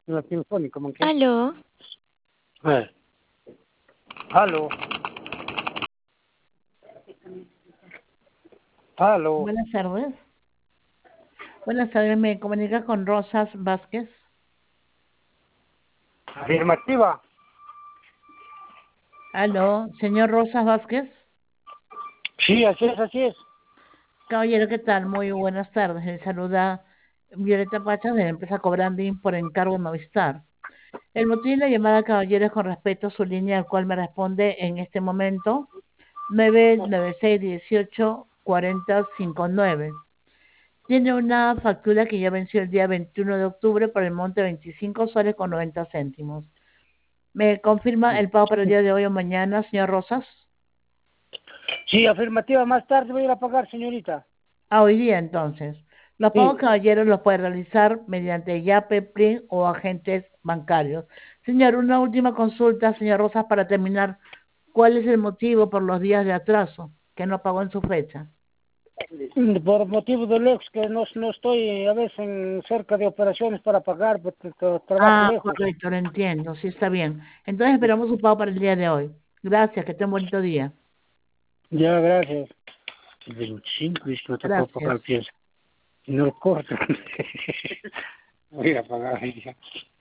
la telefónica, ¿cómo que? Aló. Aló. Aló. Buenas tardes. Buenas tardes, me comunica con Rosas Vázquez. Afirmativa. Aló, señor Rosas Vázquez. Sí, así es, así es. Caballero, ¿qué tal? Muy buenas tardes. Le saluda Violeta Pachas de la empresa Cobranding por encargo de Movistar. El motivo de la llamada, caballero, es con respecto a su línea, al cual me responde en este momento 996184059. Tiene una factura que ya venció el día 21 de octubre por el monte de 25 soles con 90 céntimos. ¿Me confirma el pago para el día de hoy o mañana, señor Rosas? Sí, afirmativa. Más tarde voy a ir a pagar, señorita. Hoy día entonces. Los pagos, Sí. caballeros, los puede realizar mediante YAPE, PRIN o agentes bancarios. Señor, una última consulta, señor Rosas, para terminar. ¿Cuál es el motivo por los días de atraso que no pagó en su fecha? Por motivo de lejos, que no estoy a veces cerca de operaciones para pagar, porque trabajo lejos. Correcto, lo entiendo, sí está bien. Entonces esperamos su pago para el día de hoy. Gracias, que tenga un bonito día. Ya, gracias. 25, dice que no te puedo pagar, Gracias. piensa. No lo corto. Voy a pagar ya.